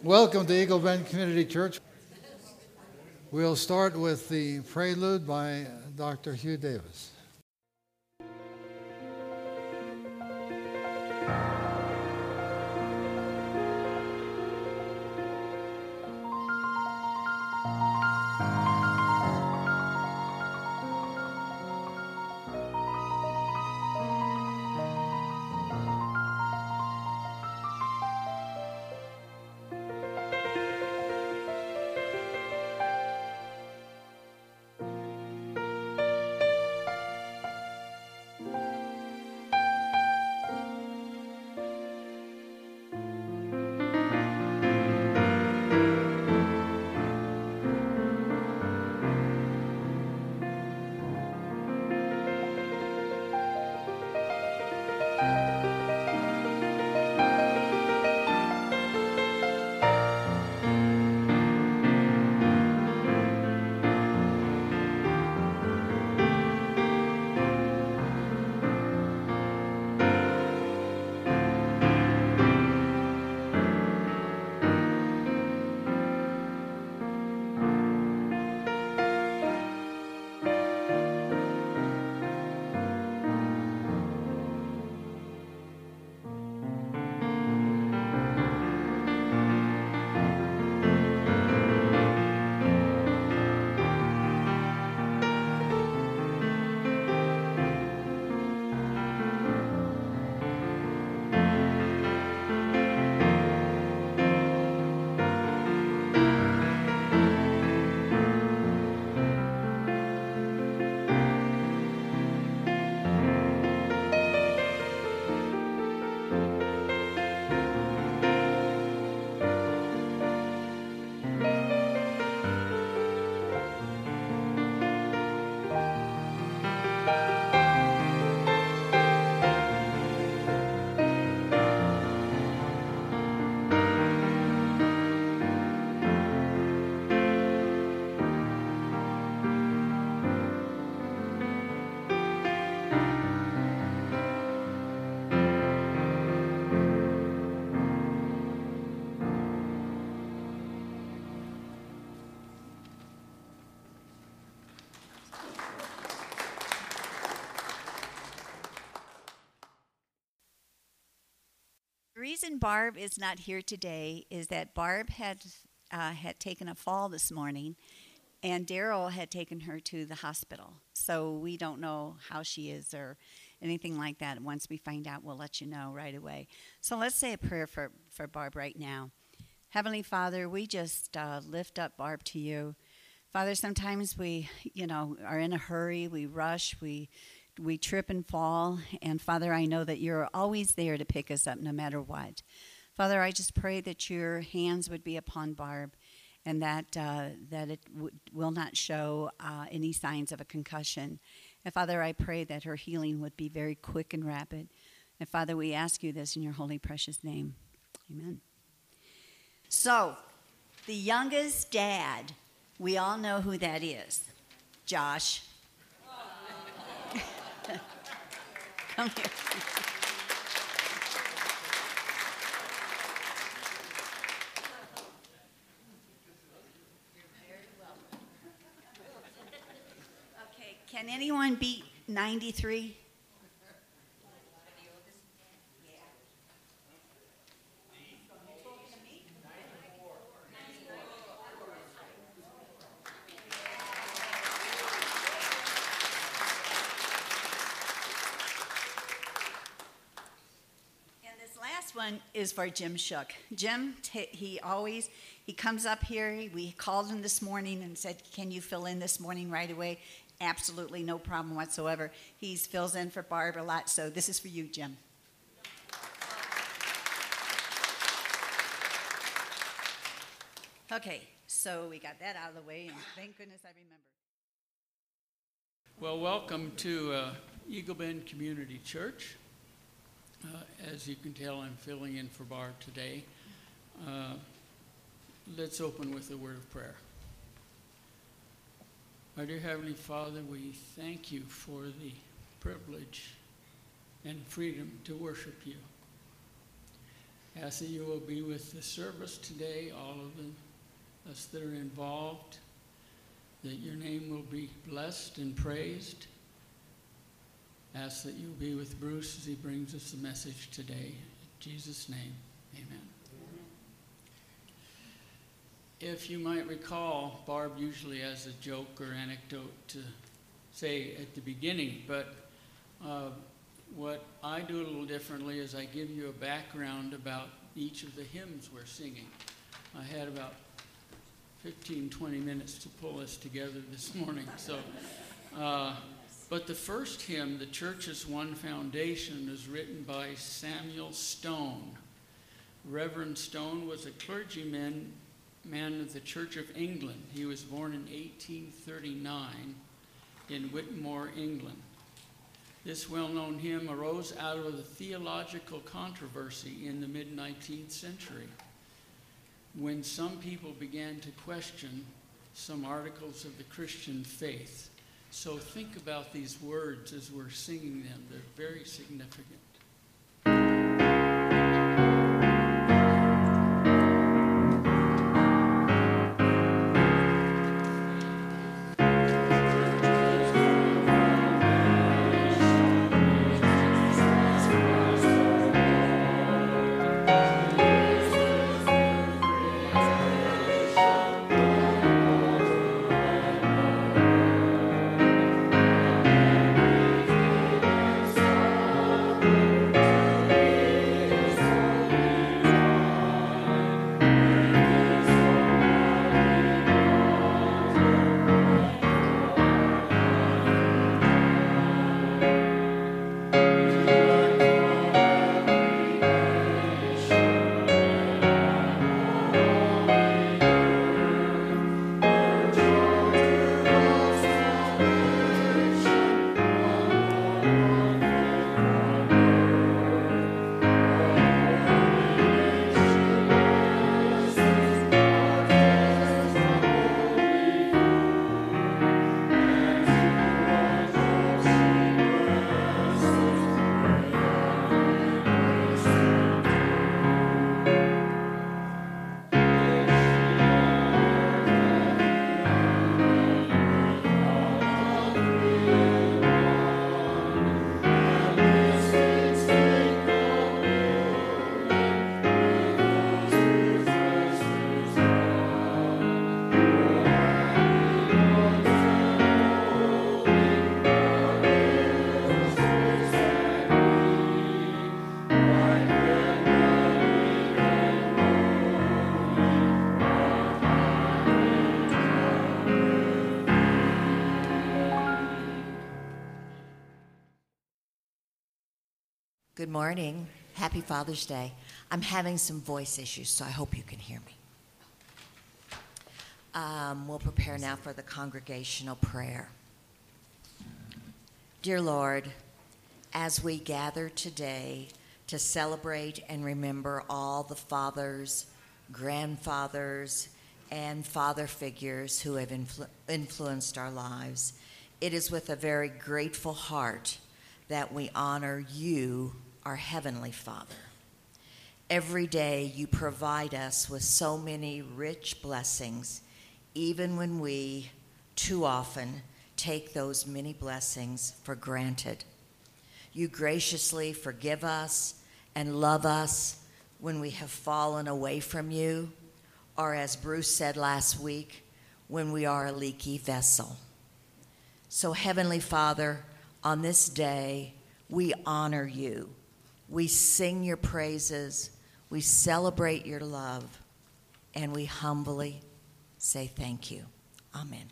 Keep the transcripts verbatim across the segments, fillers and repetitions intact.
Welcome to Eagle Bend Community Church. We'll start with the prelude by Doctor Hugh Davis. The reason Barb is not here today is that Barb had uh, had taken a fall this morning, and Daryl had taken her to the hospital. So we don't know how she is or anything like that. Once we find out, we'll let you know right away. So let's say a prayer for, for Barb right now. Heavenly Father, we just uh, lift up Barb to you. Father, sometimes we, you know, are in a hurry, we rush, we we trip and fall, and Father, I know that you're always there to pick us up no matter what. Father, I just pray that your hands would be upon Barb, and that uh, that it w- will not show uh, any signs of a concussion. And Father, I pray that her healing would be very quick and rapid. And Father, we ask you this in your holy precious name. Amen. So, the youngest dad, we all know who that is. Josh. Come here. Okay, can anyone beat ninety-three? One is for Jim Shook. Jim, t- he always, he comes up here. We called him this morning and said, can you fill in this morning right away? Absolutely no problem whatsoever. He fills in for Barb a lot, so this is for you, Jim. Okay, so we got that out of the way, and thank goodness I remembered. Well, welcome to uh, Eagle Bend Community Church. Uh, as you can tell, I'm filling in for Barb today. Uh, let's open with a word of prayer. Our dear Heavenly Father, we thank you for the privilege and freedom to worship you. Ask that you will be with the service today, all of the, us that are involved, that your name will be blessed and praised. Ask that you will be with Bruce as he brings us the message today. In Jesus' name, amen. If you might recall, Barb usually has a joke or anecdote to say at the beginning, but uh, what I do a little differently is I give you a background about each of the hymns we're singing. I had about fifteen, twenty minutes to pull this together this morning. So, uh, but the first hymn, The Church's One Foundation, is written by Samuel Stone. Reverend Stone was a clergyman man of the Church of England. He was born in eighteen thirty-nine in Whitmore, England. This well-known hymn arose out of a theological controversy in the mid-nineteenth century, when some people began to question some articles of the Christian faith. So think about these words as we're singing them. They're very significant. Good morning. Happy Father's Day. I'm having some voice issues, so I hope you can hear me. Um, we'll prepare now for the congregational prayer. Dear Lord, as we gather today to celebrate and remember all the fathers, grandfathers, and father figures who have influ- influenced our lives, it is with a very grateful heart that we honor you, our Heavenly Father. Every day you provide us with so many rich blessings, even when we, too often, take those many blessings for granted. You graciously forgive us and love us when we have fallen away from you, or as Bruce said last week, when we are a leaky vessel. So, Heavenly Father, on this day, we honor you. We sing your praises, we celebrate your love, and we humbly say thank you. Amen.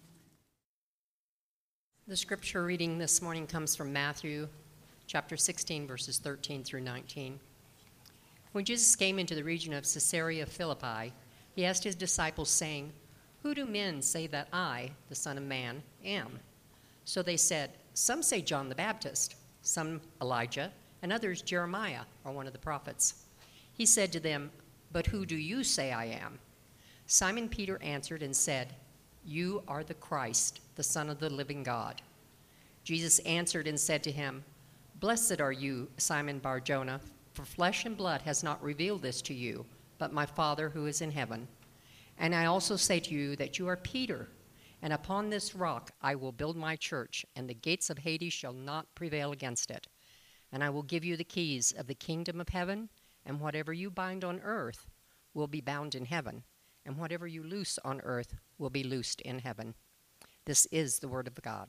The scripture reading this morning comes from Matthew chapter sixteen, verses thirteen through nineteen. When Jesus came into the region of Caesarea Philippi, he asked his disciples, saying, "Who do men say that I, the Son of Man, am?" So they said, "Some say John the Baptist, some Elijah, and others Jeremiah, or one of the prophets." He said to them, "But who do you say I am?" Simon Peter answered and said, "You are the Christ, the Son of the living God." Jesus answered and said to him, "Blessed are you, Simon Bar-Jonah, For flesh and blood has not revealed this to you, but my Father who is in heaven. And I also say to you that you are Peter, and upon this rock I will build my church, and the gates of Hades shall not prevail against it. And I will give you the keys of the kingdom of heaven, and whatever you bind on earth will be bound in heaven, and whatever you loose on earth will be loosed in heaven. This is the word of God.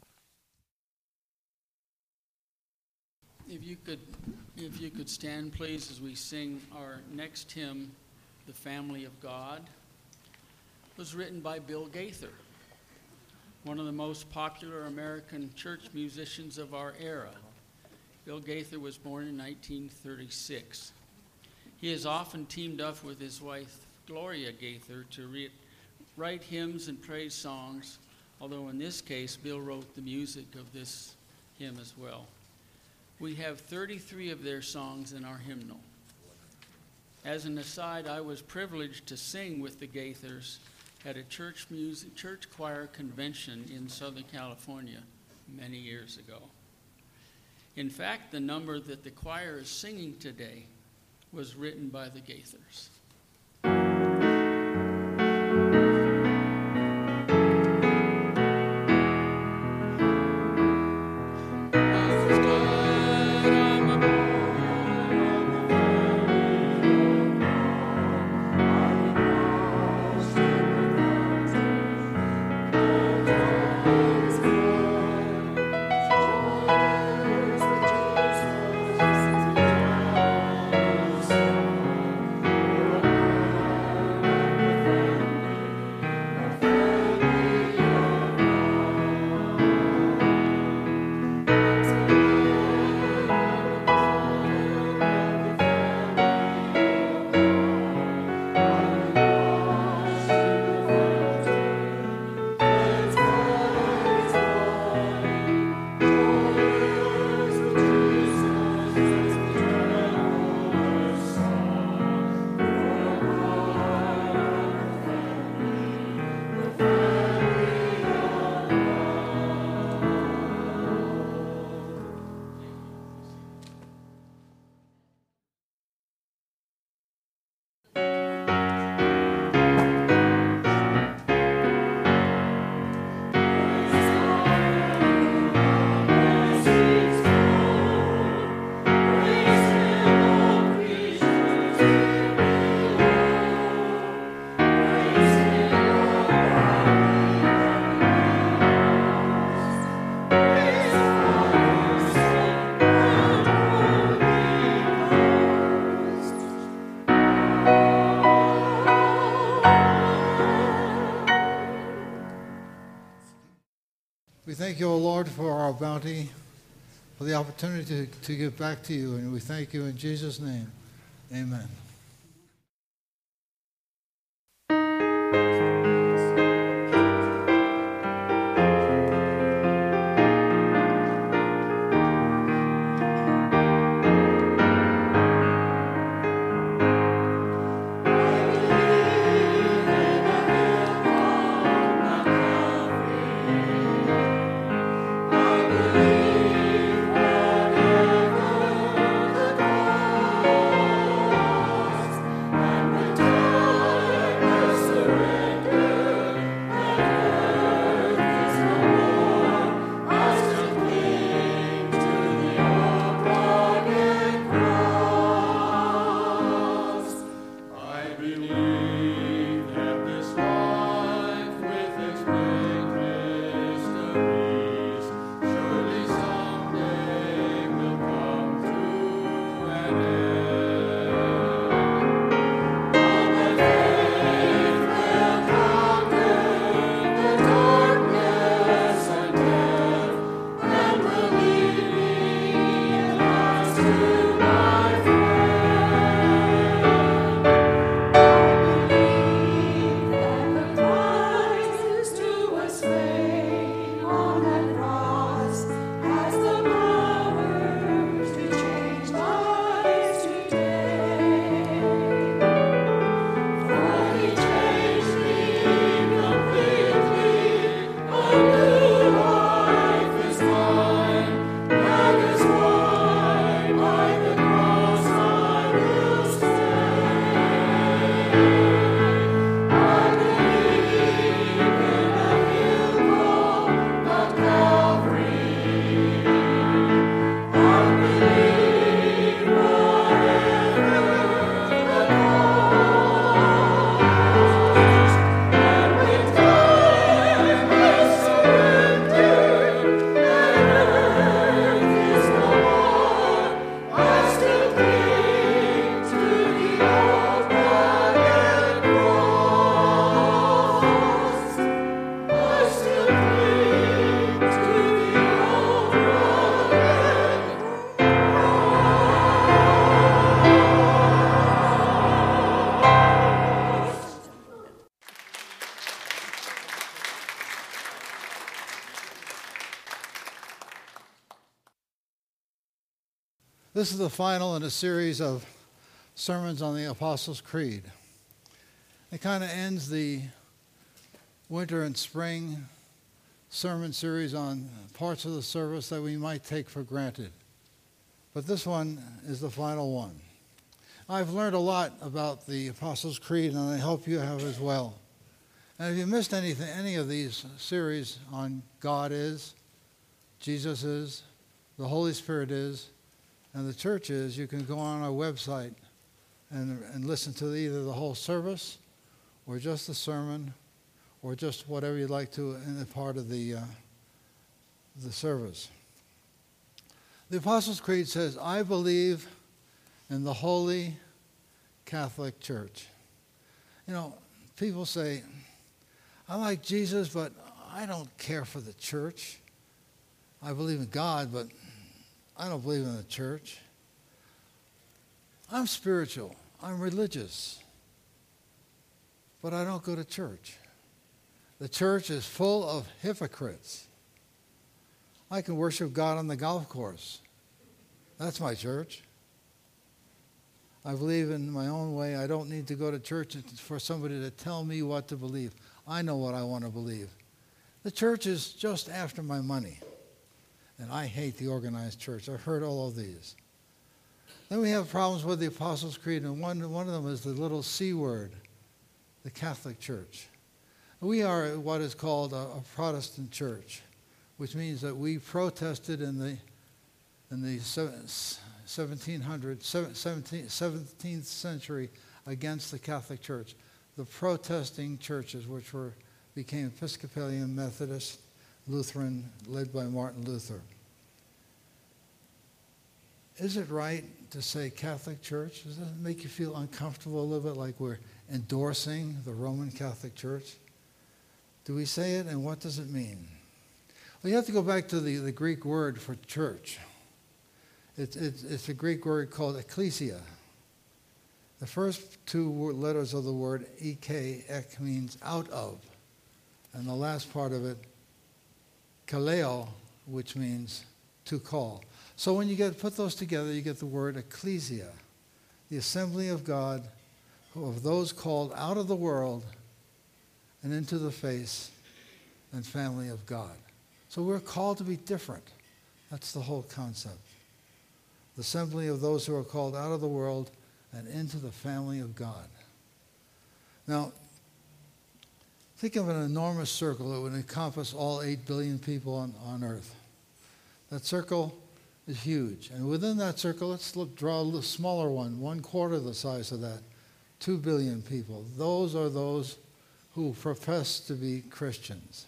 If you could, if you could stand, please, as we sing our next hymn, "The Family of God." It was written by Bill Gaither, one of the most popular American church musicians of our era. Bill Gaither was born in nineteen thirty-six. He has often teamed up with his wife, Gloria Gaither, to re- write hymns and praise songs, although in this case, Bill wrote the music of this hymn as well. We have thirty-three of their songs in our hymnal. As an aside, I was privileged to sing with the Gaithers at a church music, church choir convention in Southern California many years ago. In fact, the number that the choir is singing today was written by the Gaithers. We thank you, O Lord, for our bounty, for the opportunity to, to give back to you, and we thank you in Jesus' name. Amen. This is the final in a series of sermons on the Apostles' Creed. It kind of ends the winter and spring sermon series on parts of the service that we might take for granted. But this one is the final one. I've learned a lot about the Apostles' Creed, and I hope you have as well. And if you missed anything, any of these series on God is, Jesus is, the Holy Spirit is, and the church is, you can go on our website and, and listen to either the whole service or just the sermon or just whatever you'd like to in the part of the, uh, the service. The Apostles' Creed says, I believe in the Holy Catholic Church. You know, people say, I like Jesus, but I don't care for the church. I believe in God, but I don't believe in the church. I'm spiritual. I'm religious. But I don't go to church. The church is full of hypocrites. I can worship God on the golf course. That's my church. I believe in my own way. I don't need to go to church for somebody to tell me what to believe. I know what I want to believe. The church is just after my money. And I hate the organized church. I've heard all of these. Then we have problems with the Apostles' Creed, and one, one of them is the little C word, the Catholic Church. We are what is called a, a Protestant church, which means that we protested in the in the seventeen hundreds, seventeenth century against the Catholic Church. The protesting churches, which were became Episcopalian, Methodist, Lutheran, led by Martin Luther. Is it right to say Catholic Church? Does that make you feel uncomfortable a little bit, like we're endorsing the Roman Catholic Church? Do we say it, and what does it mean? Well, you have to go back to the, the Greek word for church. It, it, it's a Greek word called ecclesia. The first two letters of the word ek, ek means out of. And the last part of it, kaleo, which means to call. So when you get put those together, you get the word ecclesia, the assembly of God, of those called out of the world and into the face and family of God. So we're called to be different. That's the whole concept. The assembly of those who are called out of the world and into the family of God. Now, think of an enormous circle that would encompass all eight billion people on, on Earth. That circle is huge. And within that circle, let's look, draw a little smaller one, one quarter the size of that, two billion people. Those are those who profess to be Christians.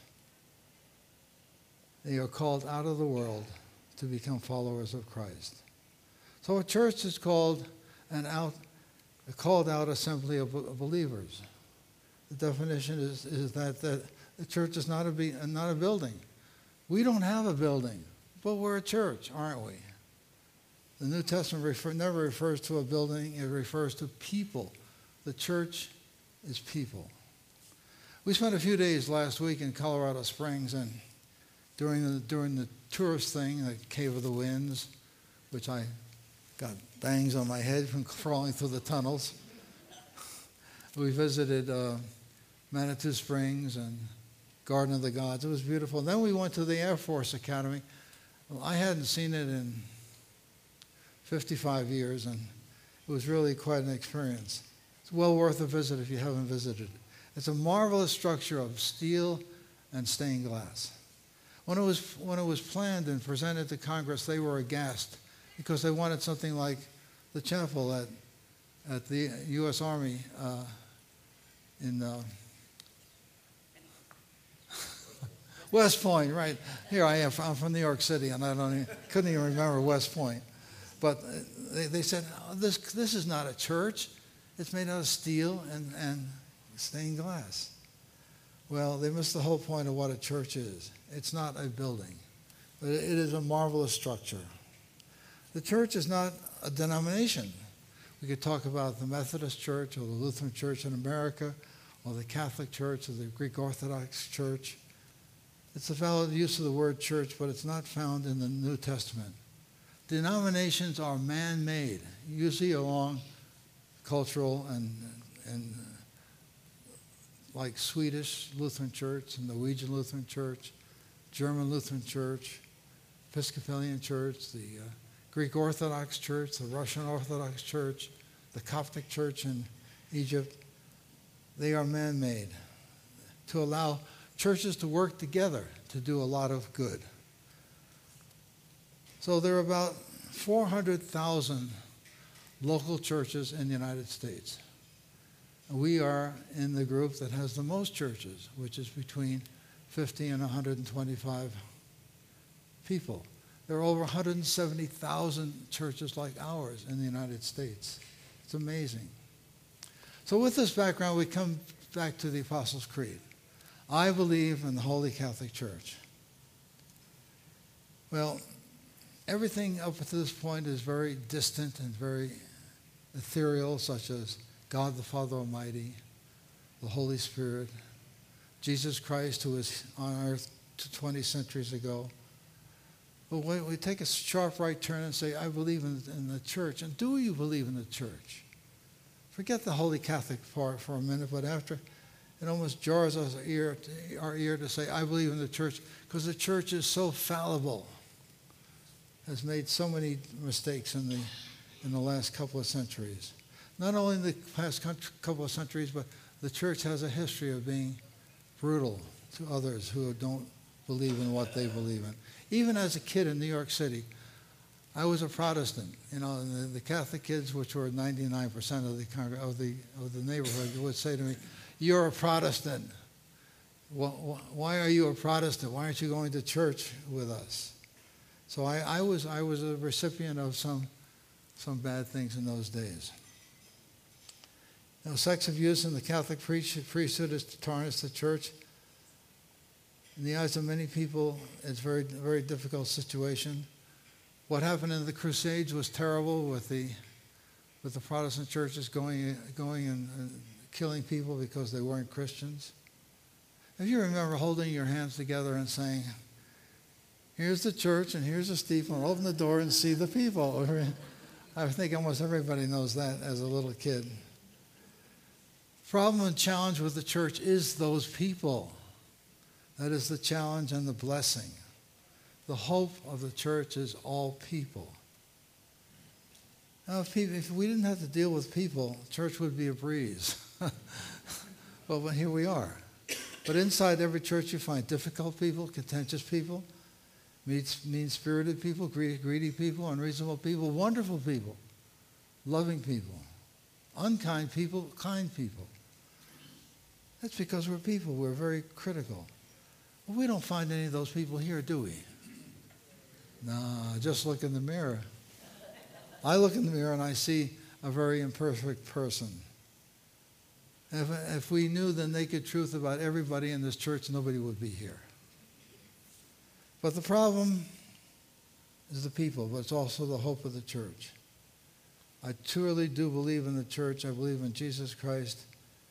They are called out of the world to become followers of Christ. So a church is called an out, a called out assembly of believers. The definition is, is that, that the church is not a, be, not a building. We don't have a building, but we're a church, aren't we? The New Testament refer, never refers to a building, it refers to people. The church is people. We spent a few days last week in Colorado Springs, and during the, during the tourist thing, the Cave of the Winds, which I got bangs on my head from crawling through the tunnels. We visited uh, Manitou Springs and Garden of the Gods. It was beautiful. And then we went to the Air Force Academy. Well, I hadn't seen it in fifty-five years, and it was really quite an experience. It's well worth a visit if you haven't visited. It's a marvelous structure of steel and stained glass. When it was, when it was planned and presented to Congress, they were aghast because they wanted something like the chapel at, at the U S Army uh, in uh, West Point, right. Here I am. I'm from New York City, and I don't even, couldn't even remember West Point. But they, they said, oh, this, this is not a church. It's made out of steel and, and stained glass. Well, they missed the whole point of what a church is. It's not a building, but it is a marvelous structure. The church is not a denomination. We could talk about the Methodist Church or the Lutheran Church in America or the Catholic Church or the Greek Orthodox Church. It's a valid use of the word church, but it's not found in the New Testament. denominations are man-made, usually along cultural and, and like Swedish Lutheran Church, and Norwegian Lutheran Church, German Lutheran Church, Episcopalian Church, the uh, Greek Orthodox Church, the Russian Orthodox Church, the Coptic Church in Egypt. They are man-made to allow churches to work together to do a lot of good. So there are about four hundred thousand local churches in the United States. We are in the group that has the most churches, which is between fifty and one hundred twenty-five people. There are over one hundred seventy thousand churches like ours in the United States. It's amazing. So with this background, we come back to the Apostles' Creed. I believe in the Holy Catholic Church. Well, everything up to this point is very distant and very ethereal, such as God the Father Almighty, the Holy Spirit, Jesus Christ, who was on earth twenty centuries ago. But when we take a sharp right turn and say, I believe in, in the church, and do you believe in the church? Forget the Holy Catholic part for a minute, but after, it almost jars us our ear, our ear to say, I believe in the church, because the church is so fallible, has made so many mistakes in the, in the last couple of centuries. Not only in the past couple of centuries, but the church has a history of being brutal to others who don't believe in what they believe in. Even as a kid in New York City, I was a Protestant. You know, and the, the Catholic kids, which were ninety-nine percent of the, congr- of the of the neighborhood, would say to me, "You're a Protestant. Well, why are you a Protestant? Why aren't you going to church with us?" So I, I was I was a recipient of some some bad things in those days. Now, sex abuse in the Catholic priesthood has tarnished the church. In the eyes of many people, it's a very, very difficult situation. What happened in the Crusades was terrible, with the with the Protestant churches going going and, and killing people because they weren't Christians. If you remember holding your hands together and saying, "Here's the church and here's the steeple, and open the door and see the people." I think almost everybody knows that as a little kid. Problem and challenge with the church is those people. That is the challenge and the blessing. The hope of the church is all people. Now, if, people, if we didn't have to deal with people, church would be a breeze. Well, well, here we are. But inside every church you find difficult people, contentious people, mean-spirited people, greedy people, unreasonable people, wonderful people, loving people, unkind people, kind people. That's because we're people. We're very critical. Well, we don't find any of those people here, do we? Nah, just look in the mirror. I look in the mirror and I see a very imperfect person. If, if we knew the naked truth about everybody in this church, nobody would be here. But the problem is the people, but it's also the hope of the church. I truly do believe in the church. I believe in Jesus Christ.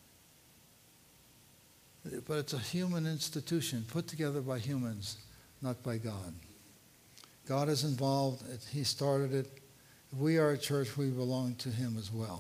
But it's a human institution put together by humans, not by God. God is involved. He started it. If we are a church, we belong to him as well.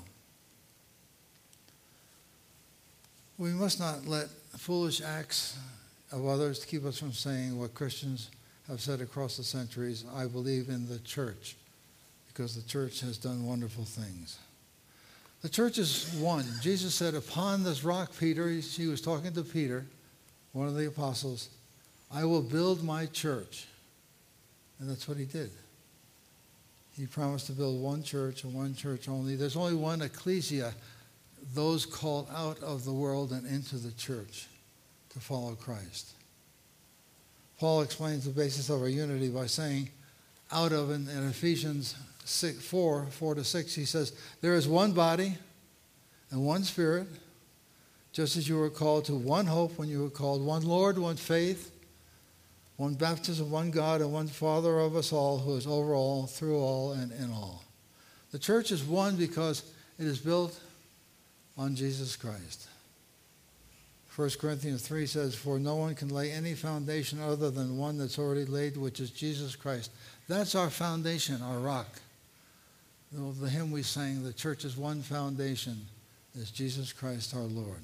We must not let foolish acts of others keep us from saying what Christians have said across the centuries: I believe in the church, because the church has done wonderful things. The church is one. Jesus said, upon this rock, Peter, he, he was talking to Peter, one of the apostles, I will build my church. And that's what he did. He promised to build one church and one church only. There's only one ecclesia, those called out of the world and into the church to follow Christ. Paul explains the basis of our unity by saying, out of, in, in Ephesians six, four, four to six, he says, there is one body and one Spirit, just as you were called to one hope when you were called, one Lord, one faith, one baptism, one God, and one Father of us all, who is over all, through all, and in all. The church is one because it is built on Jesus Christ. First Corinthians three says, for no one can lay any foundation other than one that's already laid, which is Jesus Christ. That's our foundation, our rock. The hymn we sang, the church's one foundation is Jesus Christ our Lord.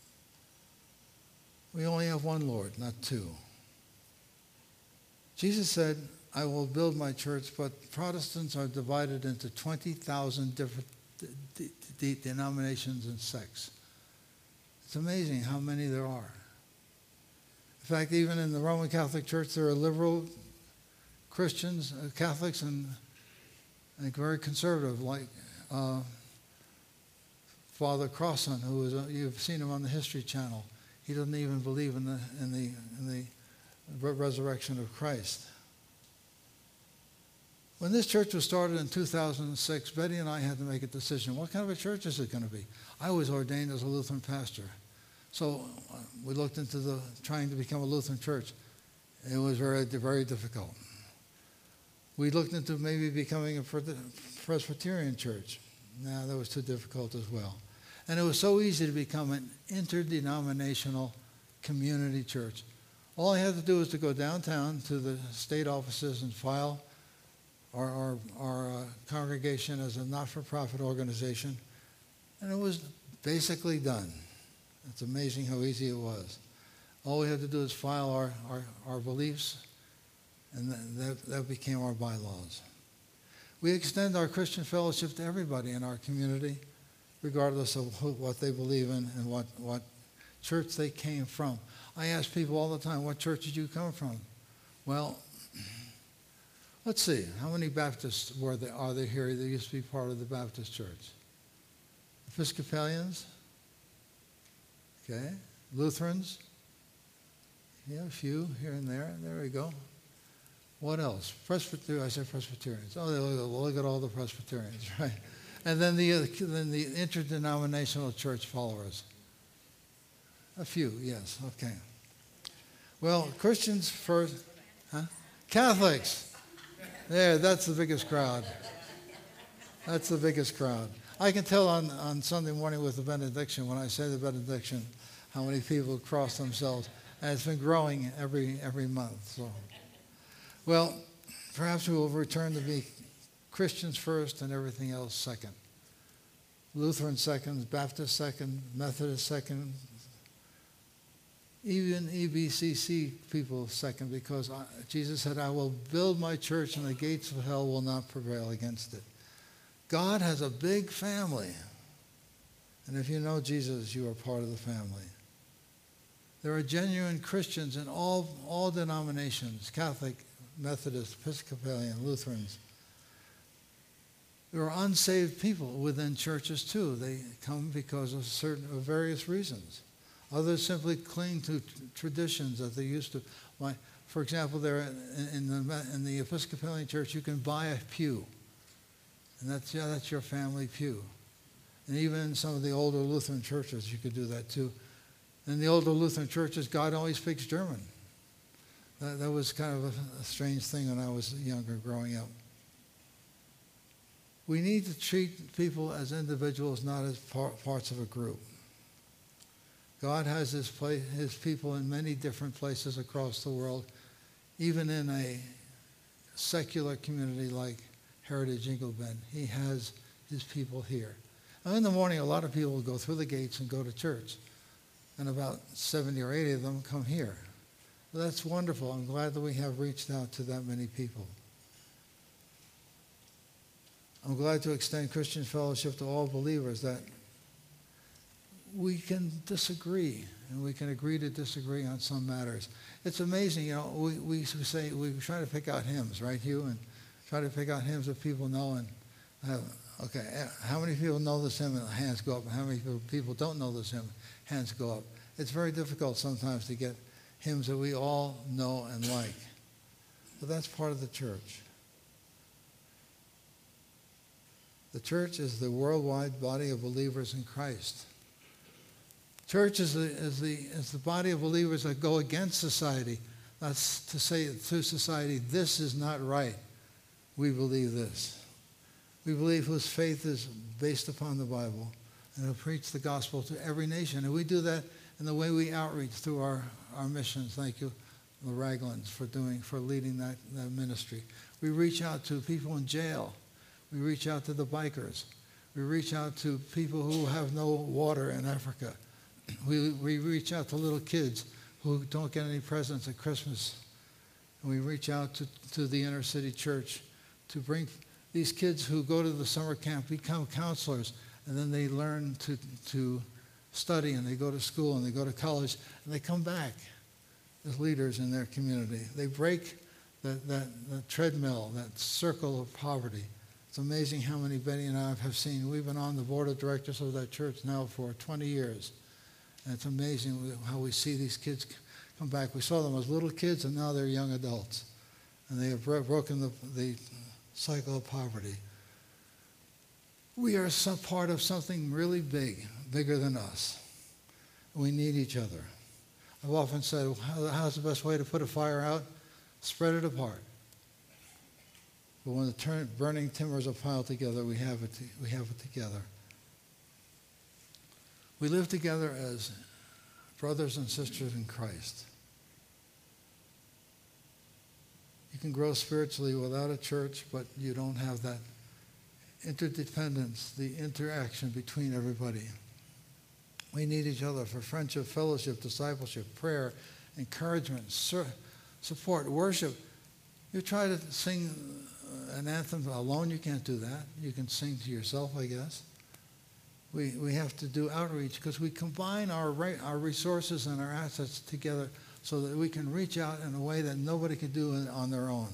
We only have one Lord, not two. Jesus said, I will build my church, but Protestants are divided into twenty thousand different de- de- denominations and sects. It's amazing how many there are. In fact, even in the Roman Catholic Church, there are liberal Christians, uh, Catholics, and, and very conservative, like uh, Father Crossan, who is, uh, you've seen him on the History Channel. He doesn't even believe in the in the in the re- resurrection of Christ. When this church was started in two thousand six, Betty and I had to make a decision. What kind of a church is it going to be? I was ordained as a Lutheran pastor. So uh, we looked into the trying to become a Lutheran church. It was very, very difficult. We looked into maybe becoming a Presbyterian church. No, that was too difficult as well. And it was so easy to become an interdenominational community church. All I had to do was to go downtown to the state offices and file our, our, our uh, congregation as a not-for-profit organization, and it was basically done. It's amazing how easy it was. All we had to do is file our, our, our beliefs, and that, that became our bylaws. We extend our Christian fellowship to everybody in our community, regardless of who, what they believe in and what, what church they came from. I ask people all the time, what church did you come from? Well, let's see, how many Baptists were there, are there here that used to be part of the Baptist church? Episcopalians? Okay. Lutherans? Yeah, a few here and there. There we go. What else? Presbyterians. I said Presbyterians. Oh, look at all the Presbyterians, right? And then the uh, then the interdenominational church followers. A few, yes. Okay. Well, Christians first, huh? Catholics. There, that's the biggest crowd. That's the biggest crowd. I can tell on, on Sunday morning with the benediction, when I say the benediction, how many people cross themselves. And it's been growing every every month. So, well, perhaps we will return to be Christians first and everything else second. Lutheran second, Baptist second, Methodist second, even E B C C people second, because I, Jesus said, I will build my church and the gates of hell will not prevail against it. God has a big family. And if you know Jesus, you are part of the family. There are genuine Christians in all, all denominations, Catholic, Methodist, Episcopalian, Lutherans. There are unsaved people within churches too. They come because of certain of various reasons. Others simply cling to t- traditions that they used to. Like, for example, there in, in the in the Episcopalian church, you can buy a pew, and that's yeah, that's your family pew. And even in some of the older Lutheran churches, you could do that too. In the older Lutheran churches, God only speaks German. That, that was kind of a, a strange thing when I was younger, growing up. We need to treat people as individuals, not as par- parts of a group. God has his, place, his people in many different places across the world, even in a secular community like Heritage Ingleben. He has his people here. And in the morning, a lot of people will go through the gates and go to church. And about seventy or eighty of them come here. Well, that's wonderful. I'm glad that we have reached out to that many people. I'm glad to extend Christian fellowship to all believers, that we can disagree, and we can agree to disagree on some matters. It's amazing, you know, we, we say, we try to pick out hymns, right, Hugh, and try to pick out hymns that people know, and have, okay, how many people know this hymn, and hands go up, and how many people don't know this hymn, hands go up. It's very difficult sometimes to get hymns that we all know and like, but that's part of the church. The church is the worldwide body of believers in Christ. Church is the, is the, is the body of believers that go against society. That's to say to society, this is not right. We believe this. We believe whose faith is based upon the Bible and who preach the gospel to every nation. And we do that and the way we outreach through our, our missions. Thank you, the Raglins, for doing, for leading that, that ministry. We reach out to people in jail. We reach out to the bikers. We reach out to people who have no water in Africa. We, we reach out to little kids who don't get any presents at Christmas. And we reach out to, to the inner city church to bring these kids who go to the summer camp, become counselors, and then they learn to, to study, and they go to school, and they go to college, and they come back as leaders in their community. They break that, that, that treadmill, that circle of poverty. It's amazing how many Betty and I have seen. We've been on the board of directors of that church now for twenty years. And it's amazing how we see these kids come back. We saw them as little kids, and now they're young adults. And they have bro- broken the, the cycle of poverty. We are some part of something really big, bigger than us. We need each other. I've often said, How, how's the best way to put a fire out? Spread it apart. But when the turn, burning timbers are piled together, we have it. We have it together. We live together as brothers and sisters in Christ. You can grow spiritually without a church, but you don't have that interdependence, the interaction between everybody. We need each other for friendship, fellowship, discipleship, prayer, encouragement, sur- support, worship. You try to sing an anthem alone, you can't do that. You can sing to yourself, I guess. We, we have to do outreach because we combine our, our resources and our assets together so that we can reach out in a way that nobody can do on their own.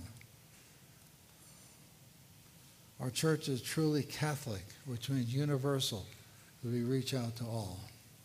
Our church is truly Catholic, which means universal, because we reach out to all.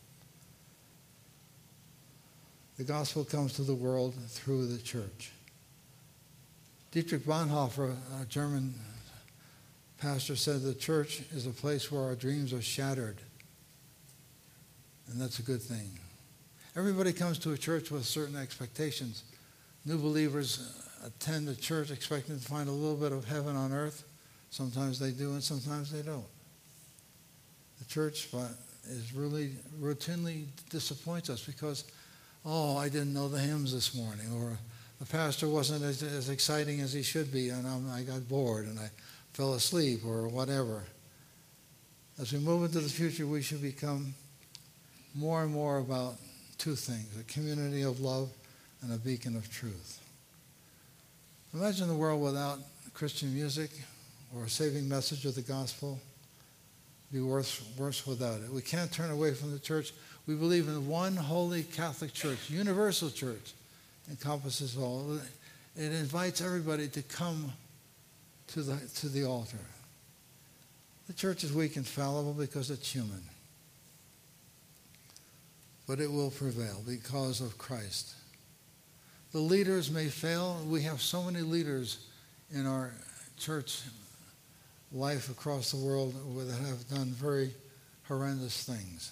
The gospel comes to the world through the church. Dietrich Bonhoeffer, a German pastor, said the church is a place where our dreams are shattered. And that's a good thing. Everybody comes to a church with certain expectations. New believers attend the church expecting to find a little bit of heaven on earth. Sometimes they do and sometimes they don't. The church is really routinely disappoints us because, oh, I didn't know the hymns this morning, or the pastor wasn't as, as exciting as he should be, and I'm, I got bored and I fell asleep, or whatever. As we move into the future, we should become more and more about two things: a community of love and a beacon of truth. Imagine the world without Christian music or a saving message of the gospel. It'd be worse, worse without it. We can't turn away from the church. We believe in one holy Catholic church, universal church, encompasses all. It invites everybody to come to the, to the altar. The church is weak and fallible because it's human. But it will prevail because of Christ. The leaders may fail. We have so many leaders in our church life across the world that have done very horrendous things.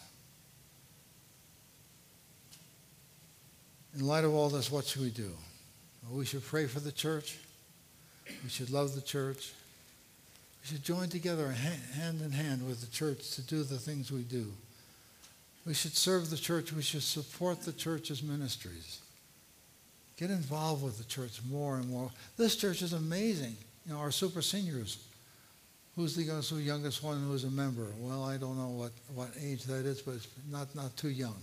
In light of all this, what should we do? Well, we should pray for the church. We should love the church. We should join together hand in hand with the church to do the things we do. We should serve the church. We should support the church's ministries. Get involved with the church more and more. This church is amazing. You know, our super seniors. Who's the youngest, youngest one who's a member? Well, I don't know what, what age that is, but it's not, not too young.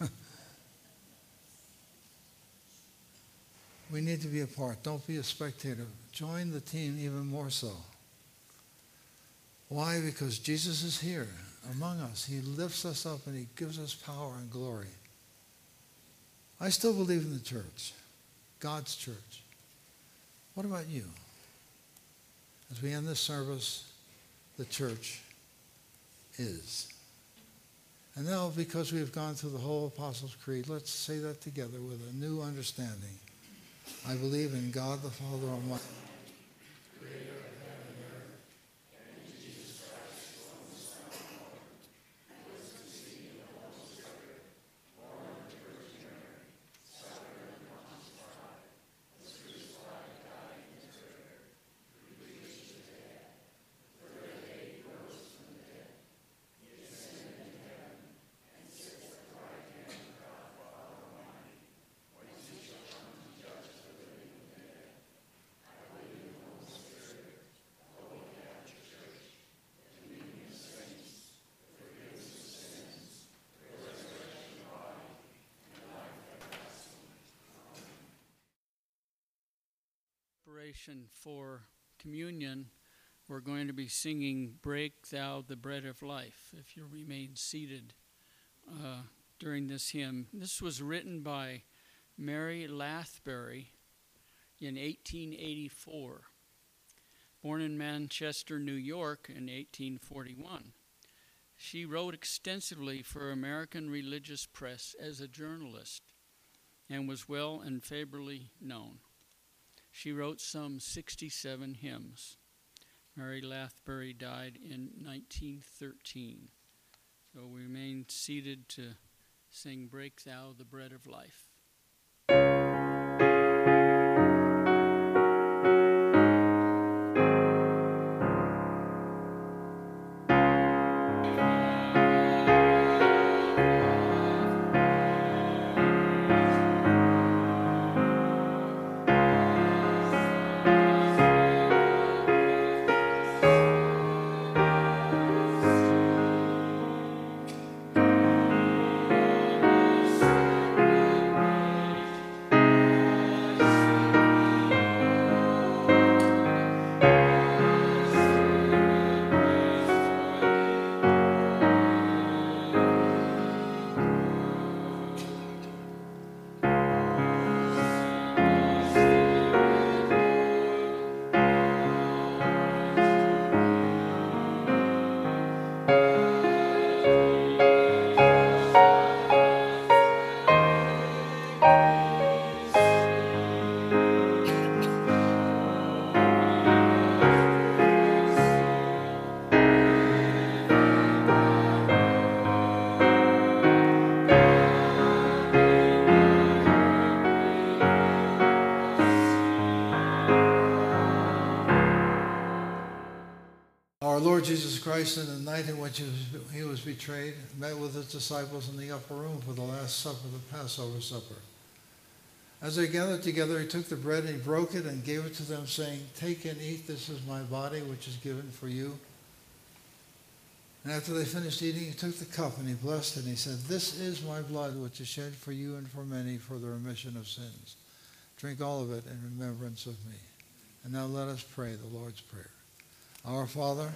We need to be a part. Don't be a spectator. Join the team even more so. Why? Because Jesus is here among us. He lifts us up and he gives us power and glory. I still believe in the church, God's church. What about you? As we end this service, the church is. And now, because we have gone through the whole Apostles' Creed, let's say that together with a new understanding. I believe in God the Father Almighty, creator of heaven and earth, and in Jesus Christ, his only Son, our Lord, who was conceived of the Holy Spirit, born of the Virgin Mary, suffered under Pontius Pilate, was crucified, died, and was buried. He preached to the dead. The third day he rose from the dead. He ascended into heaven and sits at the right hand of God. preparation for communion, we're going to be singing Break Thou the Bread of Life, if you remain seated uh, during this hymn. This was written by Mary Lathbury in eighteen eighty-four, born in Manchester, New York in eighteen forty-one. She wrote extensively for American religious press as a journalist and was well and favorably known. She wrote some sixty-seven hymns. Mary Lathbury died in nineteen thirteen. So we remain seated to sing Break Thou the Bread of Life. Our Lord Jesus Christ, in the night in which he was, he was betrayed, met with his disciples in the upper room for the Last Supper, the Passover supper. As they gathered together, he took the bread and he broke it and gave it to them, saying, "Take and eat, this is my body, which is given for you." And after they finished eating, he took the cup and he blessed it, and he said, "This is my blood, which is shed for you and for many for the remission of sins. Drink all of it in remembrance of me." And now let us pray the Lord's Prayer. Our Father,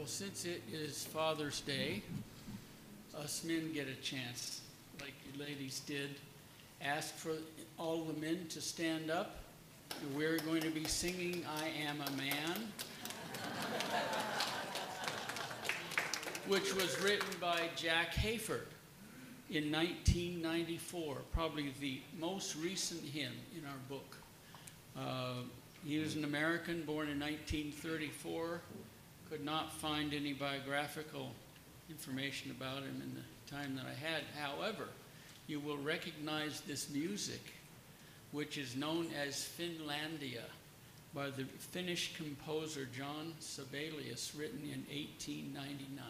Well, since it is Father's Day, us men get a chance, like you ladies did. Ask for all the men to stand up. We're going to be singing I Am a Man, which was written by Jack Hayford in nineteen ninety-four, probably the most recent hymn in our book. Uh, he was an American, born in nineteen thirty-four. Could not find any biographical information about him in the time that I had. However, you will recognize this music, which is known as Finlandia, by the Finnish composer John Sibelius, written in eighteen ninety-nine.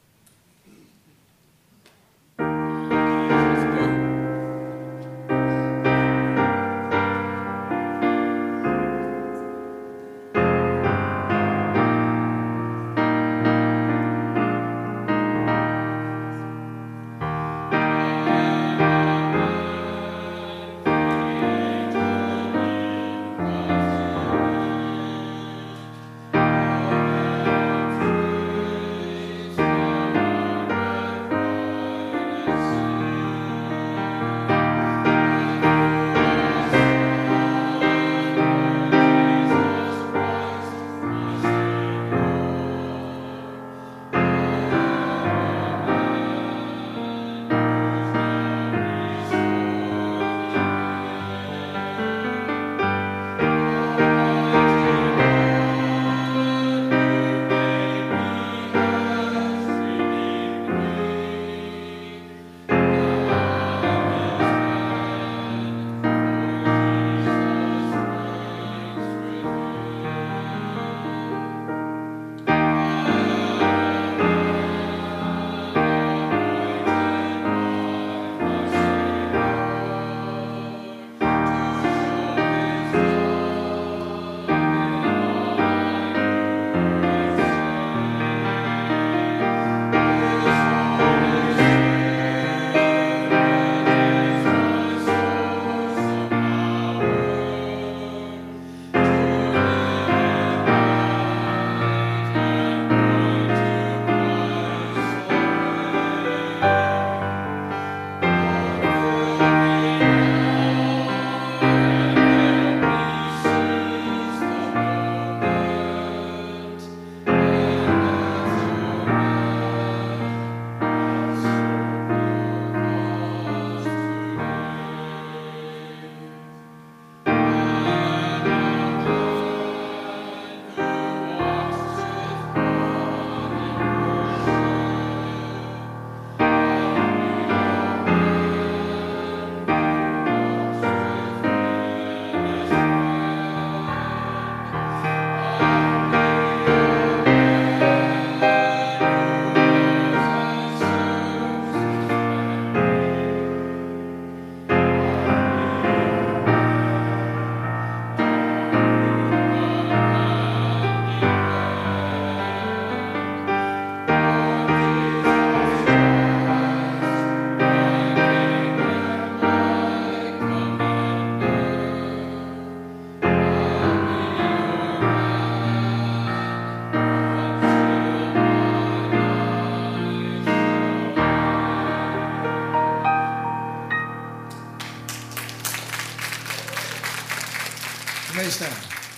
You may stand.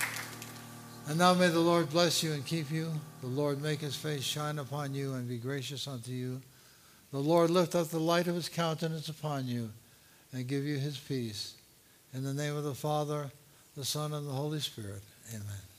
And now may the Lord bless you and keep you. The Lord make his face shine upon you and be gracious unto you. The Lord lift up the light of his countenance upon you and give you his peace. In the name of the Father, the Son, and the Holy Spirit. Amen.